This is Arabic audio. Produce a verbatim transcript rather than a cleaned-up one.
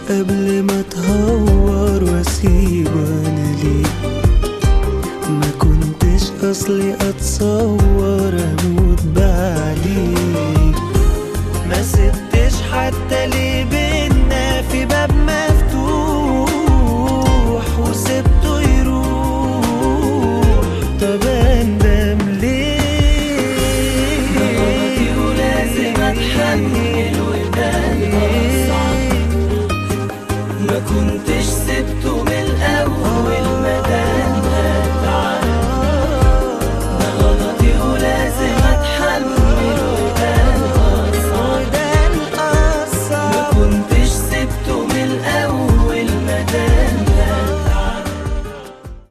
قبل ما تهور واسيب انا ليك. ما كنتش اصلي اتصور اموت بعديك. ما